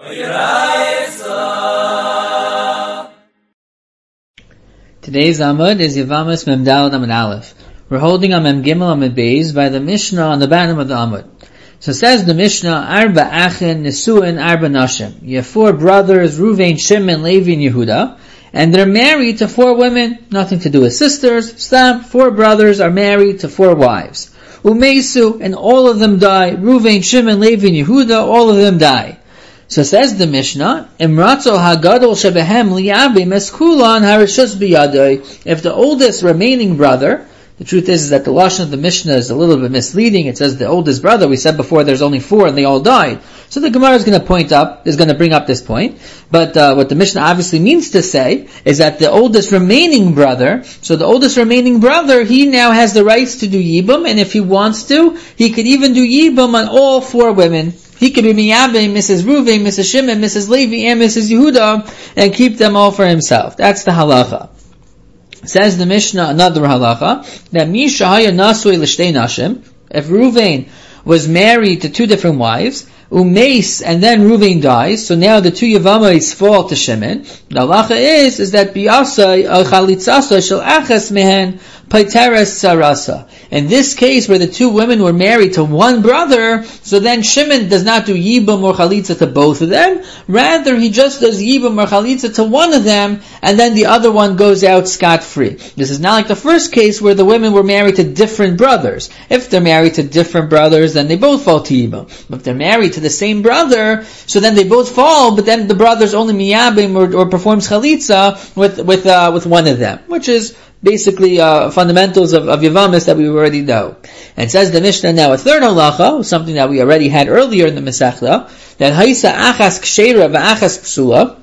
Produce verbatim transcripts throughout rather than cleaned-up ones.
Today's Amud is Yevamos Mem Daled Amud Aleph. We're holding on Mem Gimel Amud Beis by the Mishnah on the bottom of the Amud. So it says the Mishnah, Arba Achin, Nesuin, Arba Nashim. You have four brothers, Ruvain, Shimon, Levi, and Yehuda, and they're married to four women, nothing to do with sisters. Stam, four brothers are married to four wives. Umeisu, and all of them die. Ruvain, Shimon, Levi, and Yehuda, all of them die. So says the Mishnah, Imratzo hagadol shebehem liyabi meskulan harishus biyadoi. If the oldest remaining brother, the truth is, is that the lashon of the Mishnah is a little bit misleading. It says the oldest brother. We said before there's only four and they all died. So the Gemara is going to point up, is going to bring up this point. But uh, what the Mishnah obviously means to say is that the oldest remaining brother, so the oldest remaining brother, he now has the rights to do yibum, and if he wants to, he could even do yibum on all four women. He could be Miyabe, Missus Ruvain, Missus Shimon, Missus Levi, and Missus Yehuda, and keep them all for himself. That's the halacha. Says the Mishnah, another halacha, that Mi Shahaya Nasui L'Shtei Nashim, if Ruvain was married to two different wives, Umeis, and then Ruvain dies, so now the two Yevamos fall to Shimon. The halacha is, is that Biyasai al Chalitzasa Shel Achas Mehen Paiteres Sarasa. In this case, where the two women were married to one brother, so then Shimon does not do Yibam or Chalitza to both of them, rather he just does Yibam or Chalitza to one of them, and then the other one goes out scot-free. This is not like the first case where the women were married to different brothers. If they're married to different brothers, then they both fall to Yibam. But if they're married to the same brother, so then they both fall, but then the brother's only Miyabim or, or performs Chalitza with, with, uh, with one of them, which is basically uh, fundamentals of, of Yevamis that we already know. And it says the Mishnah now a third halacha, something that we already had earlier in the Masechta, that Haisa Achas Ksheira v'Achas Psula.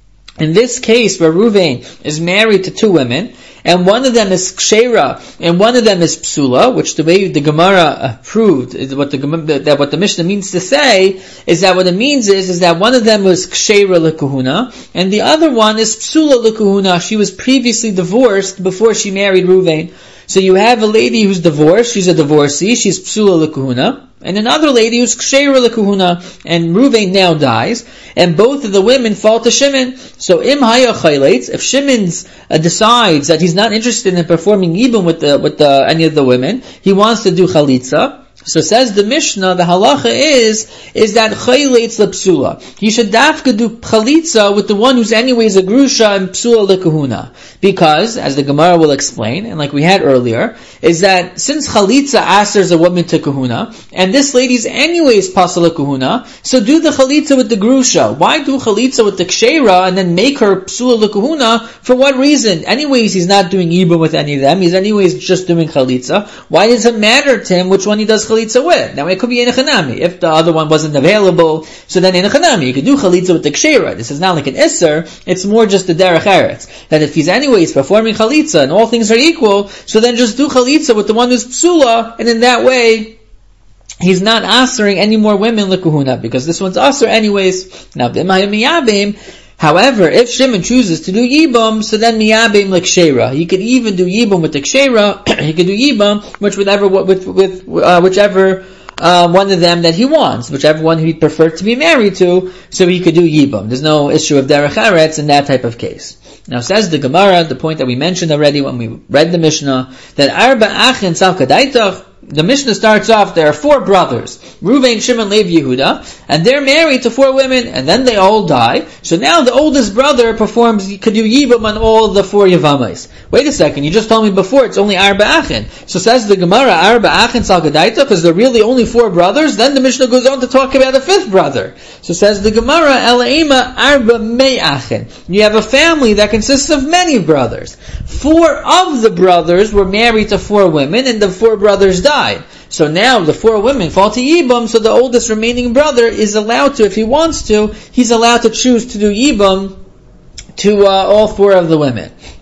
In this case where Ruvain is married to two women, and one of them is Ksheira, and one of them is Psula, which the way the Gemara proved, is what the, that what the Mishnah means to say, is that what it means is, is that one of them was Ksheira l'kuhuna, and the other one is Psula l'kuhuna. She was previously divorced before she married Ruvain. So you have a lady who's divorced, she's a divorcee, she's Psula l'kuhuna, and another lady who's Ksheira l'kuhuna, and Ruvain now dies, and both of the women fall to Shimon. So im haya chayleitz, if Shimon uh, decides that he's not interested in performing yibum with the, with the, any of the women, he wants to do chalitza. So says the Mishnah, the halacha is, is that chayleitz l'psula. He should dafka do chalitza with the one who's anyways a grusha and psula l'kuhuna. Because, as the Gemara will explain, and like we had earlier, is that since chalitza asers a woman to kahuna, and this lady's anyways pasal kahuna, so do the chalitza with the grusha. Why do chalitza with the ksheira and then make her psula l'kuhuna? For what reason? Anyways, he's not doing yibum with any of them. He's anyways just doing chalitza. Why does it matter to him which one he does chalitza with? Now it could be in a chanami. If the other one wasn't available, so then in a chanami you could do chalitza with the ksheira. This is not like an isser. It's more just the derech eretz. That if he's anyways performing chalitza and all things are equal, so then just do chalitza with the one who's psula, and in that way he's not asering any more women l'kuhuna, because this one's aser anyways. Now b'mayim miyabim. However, if Shimon chooses to do yibum, so then miyabim l'ksheira. He could even do yibum with the ksheira. He could do yibum which whatever with with uh, whichever uh, one of them that he wants, whichever one he'd prefer to be married to, so he could do yibum. There's no issue of derech eretz in that type of case. Now says the Gemara, the point that we mentioned already when we read the Mishnah, that arba achin sal kadaitach. The Mishnah starts off, there are four brothers, Ruvain, Shimon, Levi, Yehuda, and they're married to four women, and then they all die. So now the oldest brother performs, could do yibum on all the four Yevamos. Wait a second, you just told me before it's only arba achin. So says the Gemara, arba achin sal kadaitach, because there are really only four brothers. Then the Mishnah goes on to talk about a fifth brother. So says the Gemara, elaima arba mei achin. You have a family that consists of many brothers. Four of the brothers were married to four women, and the four brothers died. So now the four women fall to yibum, so the oldest remaining brother is allowed to, if he wants to, he's allowed to choose to do yibum to uh, all four of the women.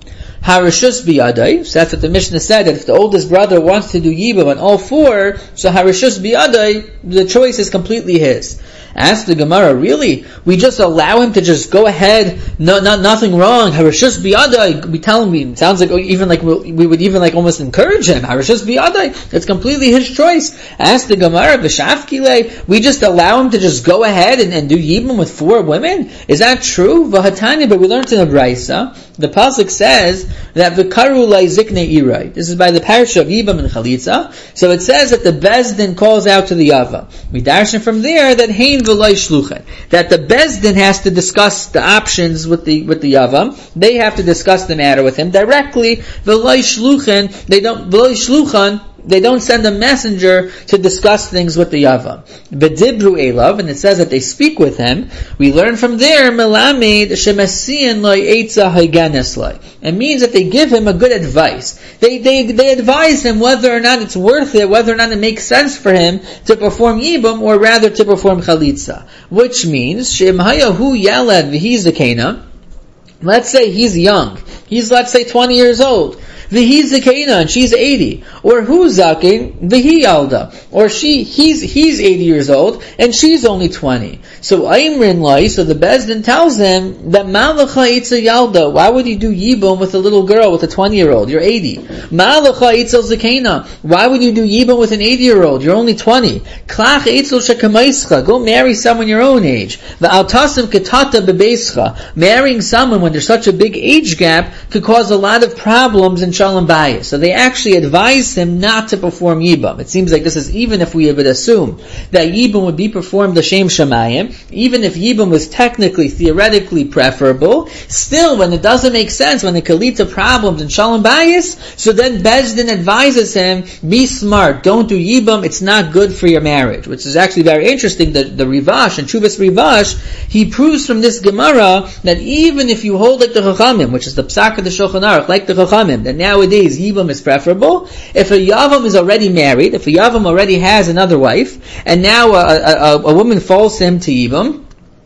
Harishus biyadai. So that's what the Mishnah said, that if the oldest brother wants to do Yibam on all four, so Harishus biyadai, the choice is completely his. Ask the Gemara, really? We just allow him to just go ahead, no, not, nothing wrong, Harishus biyadai, we tell him, it sounds like, even like, we would even like almost encourage him, Harishus biyadai, that's completely his choice. Ask the Gemara, V'shafkile, we just allow him to just go ahead and, and do Yibam with four women? Is that true? V'hatani, but we learned in the Brisa, the pasuk says that v'karu lai zikne irai. This is by the parasha of Yibam and Chalitza. So it says that the Bezdin calls out to the Yava. We darshan from there that hein v'lai shluchen, that the Bezdin has to discuss the options with the with the Yava. They have to discuss the matter with him directly. V'lai shluchen, they don't v'lai shluchan. They don't send a messenger to discuss things with the Yava. V'dibru elav, and it says that they speak with him. We learn from there, melamed shemasiyan loy eitza haiganes loy. It means that they give him a good advice. They, they, they advise him whether or not it's worth it, whether or not it makes sense for him to perform Yibam, or rather to perform Chalitza. Which means, shemhaya hu yalad v'hizakena. Let's say he's young. He's, let's say, twenty years old. V'hi zakena, and she's eighty. Or who's zaken? V'hi yalda. Or she, he's, he's eighty years old, and she's only twenty. So Aimrin lai, so the Bezdin tells him that Malacha itza yalda. Why would you do Yibam with a little girl, with a twenty year old? You're eighty. Malacha itza zakena. Why would you do Yibam with an eighty year old? You're only twenty. Klach itzel shekamaischa. Go marry someone your own age. V'altasim ketata bebeischa. Marrying someone when there's such a big age gap could cause a lot of problems in Shalom Bayis. So they actually advised him not to perform Yibam. It seems like this is even if we would assume that Yibam would be performed L'Shem Shamayim, even if Yibam was technically, theoretically preferable, still when it doesn't make sense, when it could lead to problems in Shalom Bayis, so then Bezdin advises him, be smart, don't do Yibam, it's not good for your marriage. Which is actually very interesting, that the Rivash, and Chuvas Rivash, he proves from this Gemara that even if you hold like the Chachamim, which is the Psak of the Shulchan Aruch, like the Chachamim, that nowadays Yibam is preferable, if a Yavam is already married, if a Yavam already has another wife, and now a, a, a, a woman falls him to Yibam,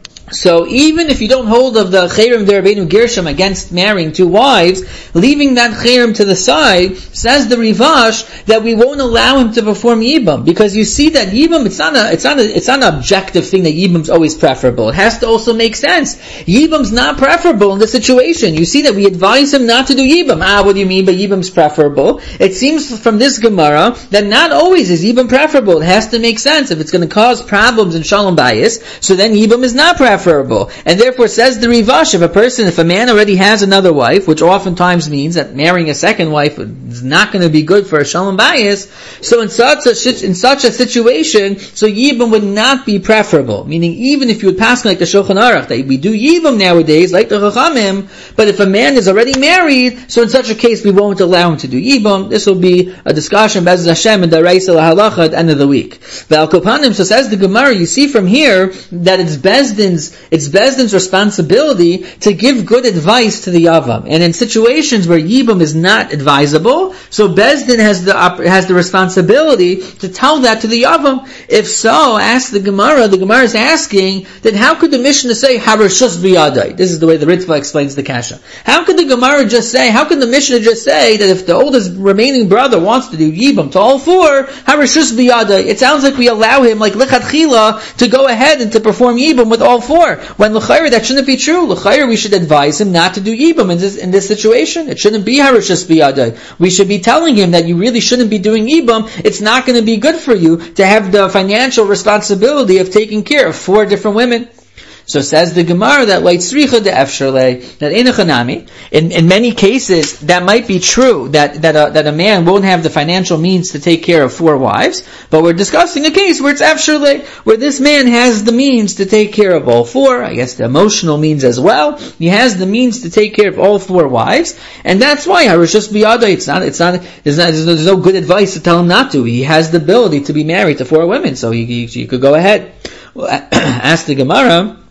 so even if you don't hold of the Cherem D'Rabbeinu Gershom against marrying two wives, leaving that Cherem to the side, says the Rivash that we won't allow him to perform Yibam, because you see that Yibam, it's not a, it's not a, it's not an objective thing that Yibam's always preferable. It has to also make sense. Yibam's not preferable in this situation. You see that we advise him not to do Yibam. Ah, what do you mean by Yibam's preferable? It seems from this Gemara that not always is Yibam preferable. It has to make sense. If it's going to cause problems in Shalom Bayis, so then Yibam is not preferable. Preferable. And therefore says the Rivash, if a person, if a man already has another wife, which oftentimes means that marrying a second wife is not going to be good for a Shalom Bayis, so in such a, in such a situation, so Yibam would not be preferable. Meaning even if you would pass like the Shulchan Aruch, that we do Yibam nowadays, like the Chachamim, but if a man is already married, so in such a case we won't allow him to do Yibam. This will be a discussion, Be'ez Hashem, and the Reis al-Halacha at the end of the week. Ve'al Kopanim, so says the Gemara, you see from here that it's Bezdin's It's Bezdin's responsibility to give good advice to the Yavam. And in situations where Yibam is not advisable, so Bezdin has the has the responsibility to tell that to the Yavam. If so, ask the Gemara, the Gemara is asking, then how could the Mishnah say, Harishus biyadai? This is the way the Ritva explains the Kasha. How could the Gemara just say, how could the Mishnah just say that if the oldest remaining brother wants to do Yibam to all four, Harishus biyadai? It sounds like we allow him, like Lichatchila, to go ahead and to perform Yibam with all four. When l'chayr, that shouldn't be true. L'chayr, we should advise him not to do Yibam in this, in this situation. It shouldn't be Harishus biyadai. We should be telling him that you really shouldn't be doing Yibam. It's not going to be good for you to have the financial responsibility of taking care of four different women. So says the Gemara that leitzricha de efsherle, that in a chanami, in in many cases that might be true that that a, that a man won't have the financial means to take care of four wives, but we're discussing a case where it's efsherle, where this man has the means to take care of all four. I guess the emotional means as well. He has the means to take care of all four wives, and that's why Harishus biyadai. It's not. It's not. There's, not, there's no good advice to tell him not to. He has the ability to be married to four women, so he, he, he could go ahead. Well, ask the Gemara.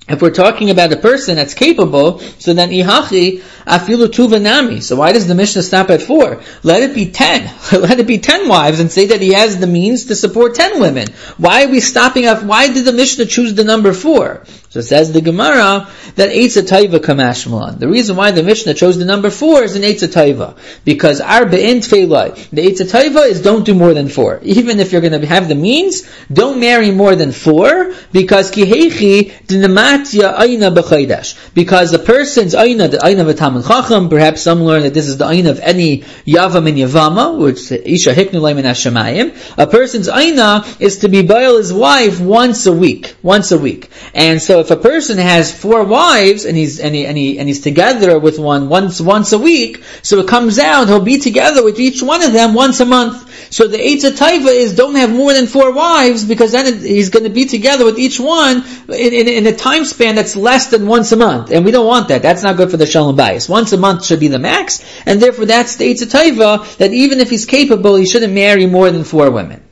If we're talking about a person that's capable, so then ihachi afilu tuvanami. So why does the Mishnah stop at four? Let it be ten. Let it be ten wives and say that he has the means to support ten women. Why are we stopping at, why did the Mishnah choose the number four? So it says the Gemara that Eitza Taiva kamashmalan. The reason why the Mishnah chose the number four is in Eitza Taiva. Because arba'in tfeilai. The Eitza Taiva is don't do more than four. Even if you're going to have the means, don't marry more than four, because kihechi dinamatya aina b'chaydash. Because the person's aina, the aina of a Talmud Chacham, perhaps some learn that this is the aina of any yavam and yavama, which isha hiknulay min hashamayim. A person's aina is to be bail his wife once a week. Once a week. And so if a person has four wives and he's and he, and he and he's together with one once once a week, so it comes out he'll be together with each one of them once a month. So the Eitza Taiva is don't have more than four wives, because then it, he's going to be together with each one in, in, in a time span that's less than once a month, and we don't want that. That's not good for the Shalom Bayis. Once a month should be the max, and therefore that's the Eitza Taiva, that even if he's capable, he shouldn't marry more than four women.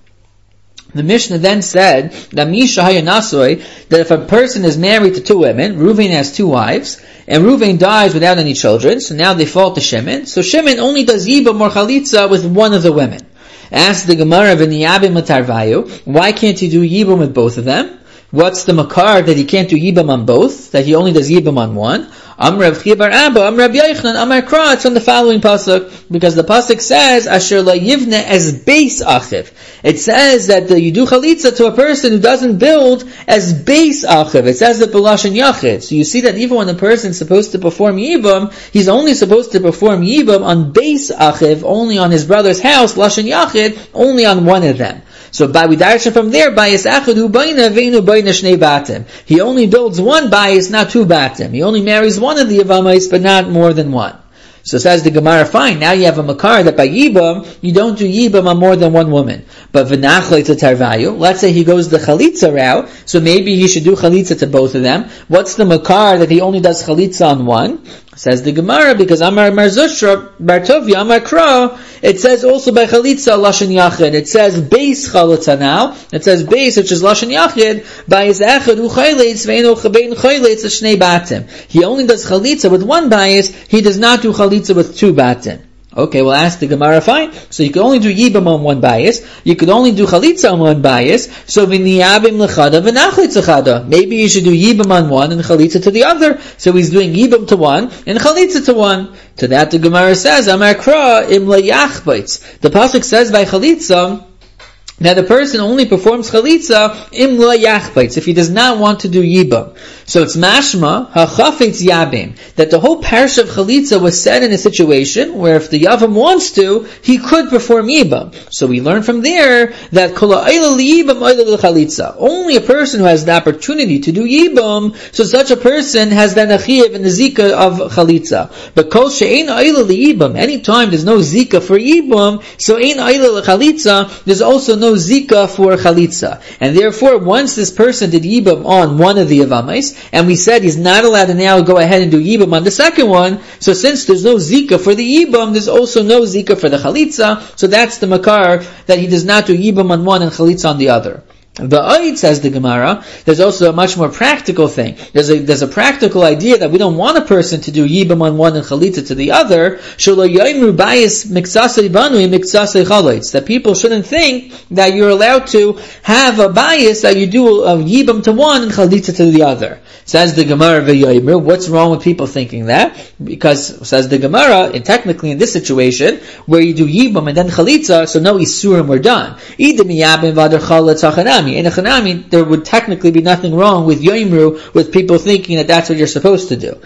The Mishnah then said that Misha Hayanasoi, that if a person is married to two women, Reuven has two wives, and Reuven dies without any children, so now they fall to Shimon. So Shimon only does Yibam or Chalitza with one of the women. Ask the Gemara v'niyabim l'tarvayu, why can't he do Yibam with both of them? What's the makar that he can't do Yibam on both, that he only does Yibam on one? Amr Rav Chia bar Abba, Amr Rav Yochanan, Amar Kra, it's from the following pasuk, because the pasuk says, Asher la yivne as base achiv. It says that the, you do chalitza to a person who doesn't build as base achiv. It says that b'lashon yachid. So you see that even when a person is supposed to perform yibam, he's only supposed to perform yibam on base achiv, only on his brother's house, lashon yachid, only on one of them. So by we darshan from there, bias achadu baina veinu baina shnei batim. He only builds one bias, not two batim. He only marries one of the avamais, but not more than one. So says the Gemara, fine, now you have a makar that by Yibam, you don't do Yibam on more than one woman. But v'nachlei to tarvayu, let's say he goes the Chalitza route, so maybe he should do Chalitza to both of them. What's the makar that he only does Chalitza on one? Says the Gemara, because Amar Marzushra, Bartovia, Amar Kra, it says also by Chalitza, Lashon Yachid. It says base Chalitza now. It says base, which is Lashon Yachid, by his Echad, Hu Chayleitz, Ve'enu Chabein Chayleitz, Shnei Batim. He only does Chalitza with one bias, he does not do Chalitza with two Batim. Okay, we'll ask the Gemara, fine. So you can only do Yibam on one bias. You could only do Chalitza on one bias. So v'niyabim l'chada v'nachlitz l'chada. Maybe you should do Yibam on one and Chalitza to the other. So he's doing Yibam to one and Chalitza to one. To that the Gemara says, Amar Kra im la'yachbaitz. The pasuk says by Chalitza, now the person only performs chalitza im la yachbaitz, if he does not want to do yibam. So it's mashma hachafetz yabim, that the whole parsha of chalitza was said in a situation where if the yavam wants to, he could perform yibam. So we learn from there that kol ha'ayla liyibam ayla l'chalitza. Only a person who has the opportunity to do yibam, so such a person has then a chiyuv and the zika of chalitza. But kol she'ein ayla liyibam, anytime there's no zika for yibam, so ein ayla l'chalitza, there's also no zika for chalitza. And therefore, once this person did yibam on one of the avamais, and we said he's not allowed to now go ahead and do yibam on the second one, so since there's no zika for the yibam, there's also no zika for the chalitza, so that's the makar, that he does not do yibam on one and chalitza on the other. The Oid, says the Gemara, there's also a much more practical thing. There's a, there's a practical idea that we don't want a person to do Yibam on one and Chalitza to the other. That people shouldn't think that you're allowed to have a bias that you do a Yibam to one and Chalitza to the other. Says the Gemara, V'yoymer, what's wrong with people thinking that? Because, says the Gemara, and technically in this situation, where you do Yibam and then Chalitza, so no Isurim were done. In a chanami, there would technically be nothing wrong with yoimru, with people thinking that that's what you're supposed to do.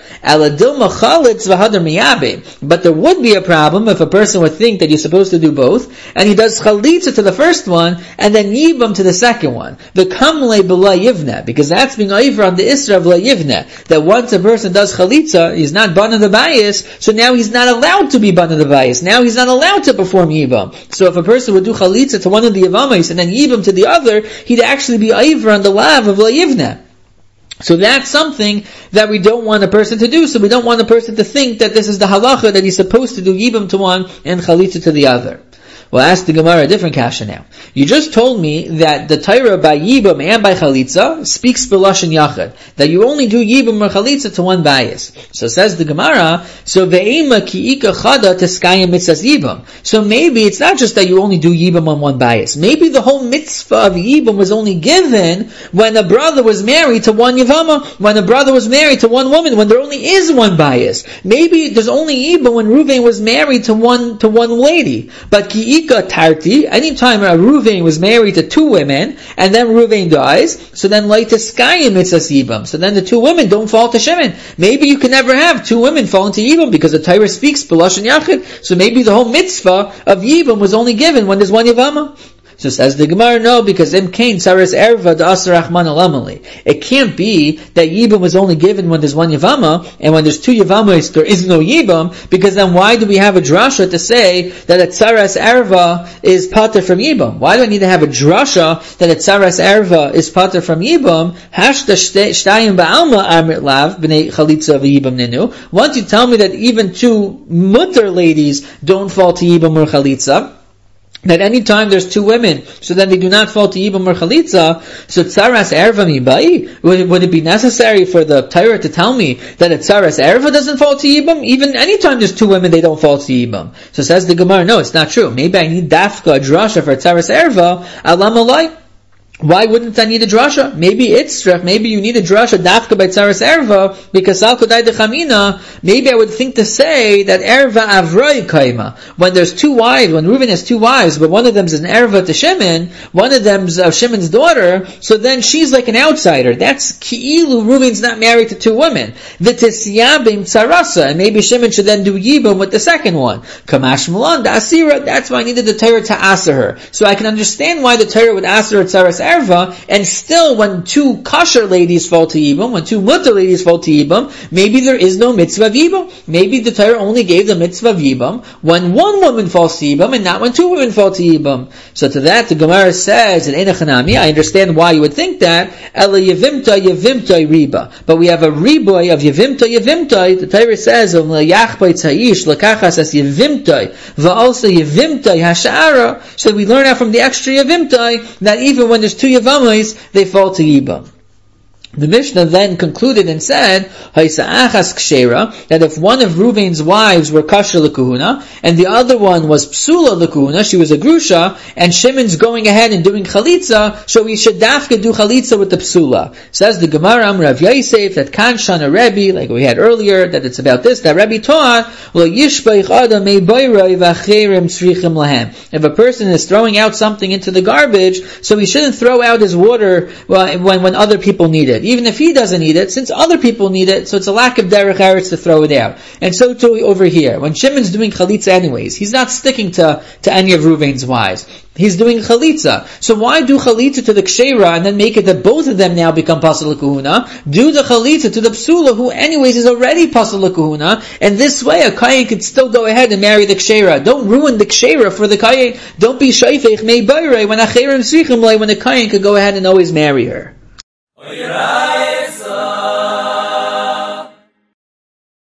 But there would be a problem if a person would think that you're supposed to do both, and he does chalitza to the first one, and then yibam to the second one. The kamle b'la yivne, because that's being over on the isra of la yivne, that once a person does chalitza, he's not ban of the bias, so now he's not allowed to be ban of the bias. Now he's not allowed to perform yibam. So if a person would do chalitza to one of the avamais, and then yibam to the other, he'd actually be over on the lav of la yivne. So that's something that we don't want a person to do. So we don't want a person to think that this is the halacha that he's supposed to do yibam to one and chalitza to the other. Well, ask the Gemara a different kasha now. You just told me that the Torah by Yibum and by Chalitza speaks b'lashon yachad, that you only do Yibum or Chalitza to one bias. So says the Gemara, so ve'ema ki ika chada teskayim mitzvahs Yibum. So maybe it's not just that you only do Yibum on one bias. Maybe the whole mitzvah of Yibum was only given when a brother was married to one Yavama, when a brother was married to one woman, when there only is one bias. Maybe there's only Yibum when Ruvain was married to one to one lady. But ki ika tarti, anytime a Ruvain was married to two women, and then Ruvain dies, so then Laitaskayim mitzvahs Yibum. So then the two women don't fall to Shimon. Maybe you can never have two women fall into Yibum because the Torah speaks b'lashon yachid. So maybe the whole mitzvah of Yibum was only given when there's one Yavama. So says the Gemara, no, because im kain tzaras erva da'asar rachman alamali. It can't be that Yibum was only given when there's one Yavama, and when there's two Yavamas there is no Yibum, because then why do we have a drasha to say that a tzaras erva is pater from Yibum? Why do I need to have a drasha that a tzaras erva is pater from Yibum? Hashta shtayim ba'alma amrit lav b'nei chalitza v'yibum ninu. Once you tell me that even two mutter ladies don't fall to Yibum or chalitza, that any time there's two women, so then they do not fall to Yibum or Chalitza, so Tzaras Erva Mibai, would, would it be necessary for the Torah to tell me that a Tzaras Erva doesn't fall to Yibum? Even any time there's two women, they don't fall to Yibum. So says the Gemara, no, it's not true. Maybe I need Dafka, a drasha for Tzaras Erva, Alam Alai. Why wouldn't I need a drasha? Maybe it's maybe you need a drasha dafka by tzaras erva because al kodai dechamina. Maybe I would think to say that erva avroi kaima. When there's two wives, when Reuven has two wives, but one of them is an erva to Shimon, one of them's uh, Shimon's daughter, so then she's like an outsider. That's ki'ilu. Reuven's not married to two women. V'tisyabim tzarasa, and maybe Shimon should then do yibum with the second one. Kamash malan da asira. That's why I needed the Torah to answer her, so I can understand why the Torah would answer her tzaras erva. And still, when two kosher ladies fall to Yibum, when two mutter ladies fall to Yibum, maybe there is no mitzvah of Yibum. Maybe the Torah only gave the mitzvah of Yibum when one woman falls to Yibum and not when two women fall to Yibum. So to that, the Gemara says, in Einachanami, I understand why you would think that, Ela Yevimta Yevimta Riba. But we have a riboy of Yevimta Yevimta. The Torah says, Um Yachbay Tzayish, Lakachas as Yevimta, Va'alsa Yevimta Hashara. So we learn out from the extra Yevimta that even when there's two Yavamas, they fall to Yibam. The Mishnah then concluded and said, Haisa'achas kshera, that if one of Reuven's wives were kosher l'kuhuna, and the other one was psula l'kuhuna, she was a grusha, and Shimon's going ahead and doing chalitza, so we should dafka do chalitza with the psula. Says the Gemara, Rav Yosef, that kan shana Rebbe, like we had earlier, that it's about this, that Rebbe taught, Lo yishbeich adam mei boiroi v'acherim tzrichim lahem. If a person is throwing out something into the garbage, so he shouldn't throw out his water when, when other people need it. Even if he doesn't need it, since other people need it, so it's a lack of derech eretz to throw it out. And so too over here. When Shimon's doing chalitza anyways, he's not sticking to, to any of Reuven's wives. He's doing chalitza. So why do chalitza to the kshera and then make it that both of them now become pasal l'kuhuna? Do the chalitza to the psula, who anyways is already pasal l'kuhuna, and this way a kayin could still go ahead and marry the kshera. Don't ruin the kshera for the kayin. Don't be shayfech mei bayrei when acherim tzrichim lei, when the kayin could go ahead and always marry her.